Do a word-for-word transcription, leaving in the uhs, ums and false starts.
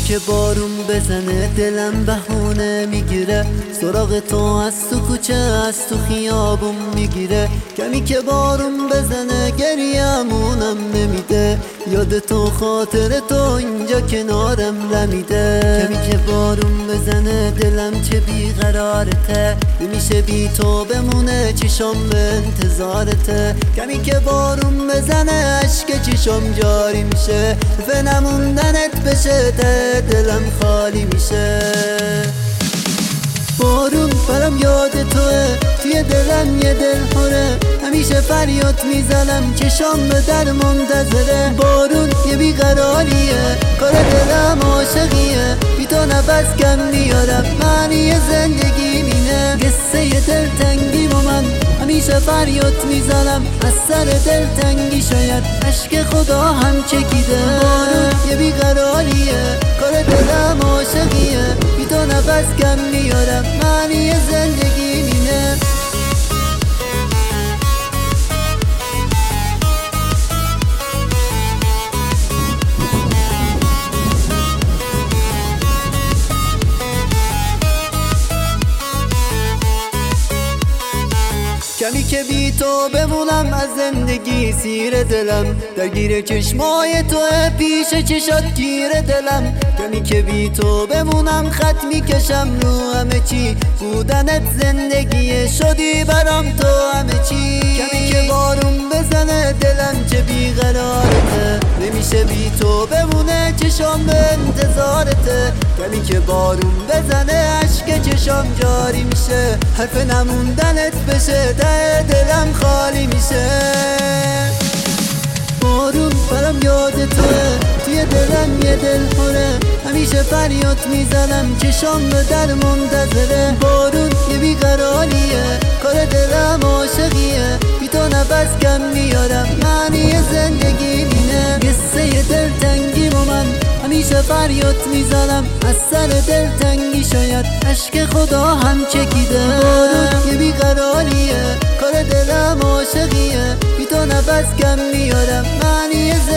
که بارون بزنه دلم بهونه میگیره، سراغ تو از تو کوچه از تو خیابون میگیره. کمی که بارون بزنه گریه‌مونم نمیده، یاد تو خاطر تو اینجا کنارم لمیده. کمی که بارون بزنه دلم چه بیقرارته، نمیشه بی تو بمونه چشام به انتظارته. کمی که بارون بزنه عشق چشام جاری میشه، به نموندنت بشه ته دلم خالی میشه. بارون برام یاد توه، توی دلم یه دل خوره، همیشه فریاد میزنم چشام به در منتظره. بارون یه بیقراریه، کار دلم عاشقیه، بی تو نفس کم میارم، معنی زندگی مینه. قصه دلتنگی با من همیشه فریاد میزنم، از سر دلتنگی شاید عشق خدا هم چکیده. بارون یه بیقراریه، کار دلم عاشقیه، بی تو نفس کم میارم، معنی زندگی مینه. کمی که بی تو بمونم از زندگی سیر دلم، درگیر چشمای توه پیش چشات گیر دلم. کمی که بی تو بمونم خط میکشم رو همه چی، بودنت زندگی شدی برام تو همه چی. کمی که بارون بزنه دلم چه بیقرارته، نمیشه بی تو بمونه چشام به انتظارته. کمی که بارون بزنه عشق چشام جاری میشه، حرف نموندنت بشه ته دلم خالی میشه. بارون برام یاد توه، توی دلم یه دل خوره، همیشه فریاد میزنم چشام به در منتظره. بارون یه بیقراریه، کار دلم عاشقیه، بی تو نفس کم میارم، معنی زندگی مینه. قصه دلتنگی با من همیشه فریاد میزنم، از سر دلتنگی شاید عشق خدا هم چکیده. بارون یه بیقراریه، کار دلم عاشقیه، بی تو نفس کم میارم، معنی